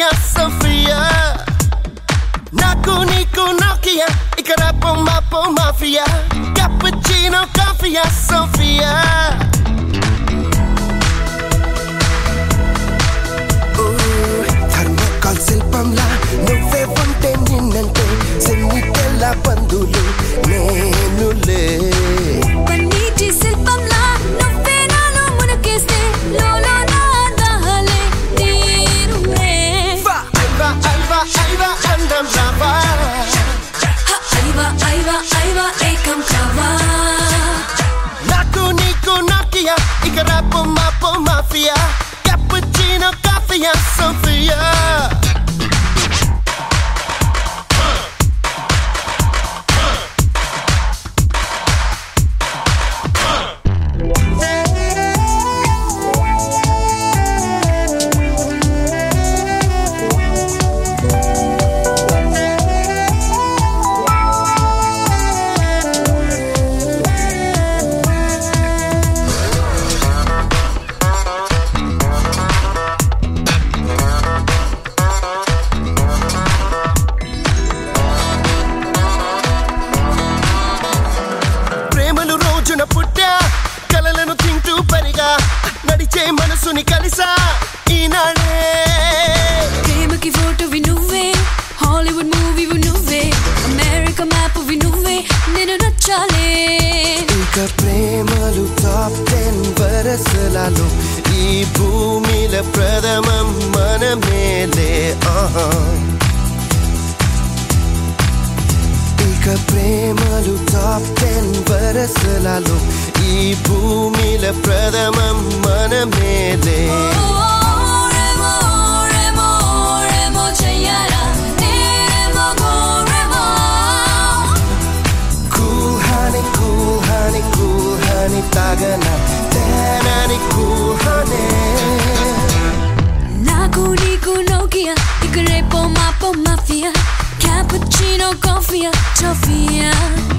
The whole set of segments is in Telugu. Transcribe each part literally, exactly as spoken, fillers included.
Sofia, Sofia. Naku niku Nokia, ikarapo mapo mafia. Cappuccino, coffee, Sofia. Ooh, thermocol silpamla, nuve unte ninnante, sennitella bandulu nenule. Panniti silpamla, nuve nanu munakeste, lolo nadale tirule. Va, aiva, aiva, aiva, andam lava. Ha, aiva, aiva, aiva, ekam kava. Naku niku Nokia, ikarapo mapo mafia. Cappuccino, coffee, Sofia. కలలను తింటూ పరిగా నడిచే మనసుని కలిసా ఈనాడే ప్రేమకి ఫోటోవి నువ్వే హాలీవుడ్ మూవీవి నువ్వే అమెరికా మ్యాప్వి నువ్వే నేను నచ్చాలే ఇక ప్రేమలు టాప్ టెన్ వరసలలో ఈ భూమిల ప్రథమం మనమేలే ఆహా ఇక ప్రేమలు టాప్ టెన్ వరసలలో ఈ భూమిల ప్రథమం మనమేలే రెమో రెమో రెమో చెయ్యారా Remo go Remo cool honey cool honey cool honey తాగన తేనని కూల్ హనీ నాకు నీకు నోకియా ఇక రేపో మాపో మాఫియా క్యాపుచినో కాఫీ టోఫియా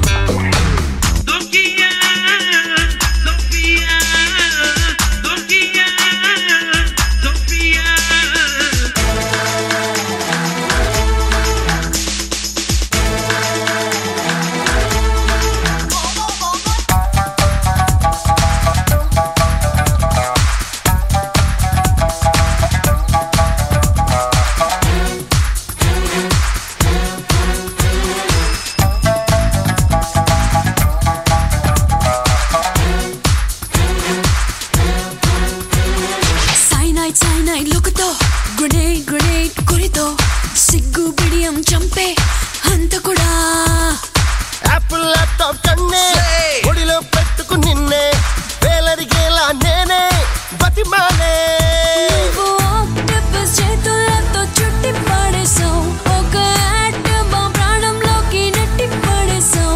Cyanide lookతో grenade grenade కొరితో సిగ్గు బిడియం చంపే అంత కూడా యాపిల్ ల్యాప్టాప్ కన్నే ఒడిలో పెట్టుకు నిన్నే వేలరిగేలా నేనే బతిమానే నువ్వు ఆక్టోపస్ చేతులతో చుట్టి పడేసావు ఒక ఆటమ్ ప్రాణంలోకి నెట్టి పడేసావు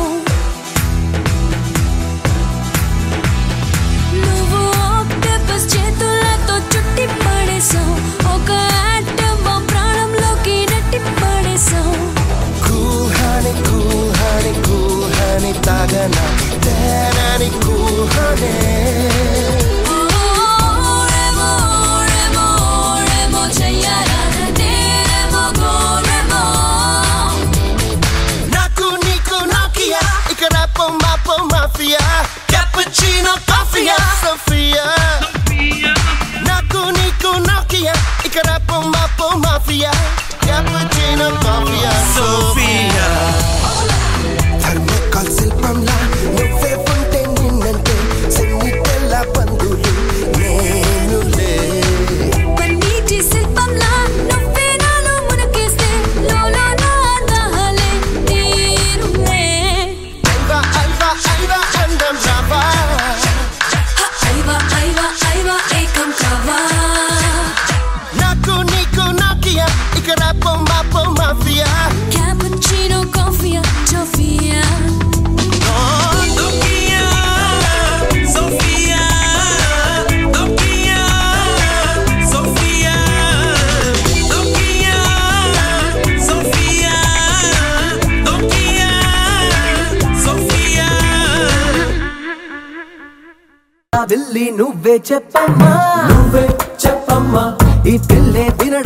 నువ్వు ఆక్టోపస్ చేతులతో చుట్టి పడేసావు ఒక ఆటమ్ ప్రాణంలోకి నెట్టి పడేసావు cool honey cool honey cool honey తాగన తేనని కూల్ హనీ రెమో రెమో రెమో చెయ్యారా రెమో గో రెమో నాకు నీకు Nokia ikarapo mapo mafia cappuccino coffee Sofia నాకు నీకు Nokia ikarapo mapo mafia cappuccino coffee Sofia thermocol శిల్పంలా నువ్వే ఉంటే నిన్నంటే సెన్నిటెల్లా బంధులు నేనులే పన్నీటి శిల్పంలా నువ్వే నాలో మునకేస్తే లోలో నాదాలే తీరులే ఐవా ఐవా ఐవా అందం రావా ఐవా ఐవా ఐవా ఏకం కావా నాకు నీకు Nokia ikarapo mapo mafia cappuccino coffee టోఫియా విల్లి నువ్వే చెప్పమ్మా నువ్వే చెప్పమ్మా ఈ పిల్లే వినడం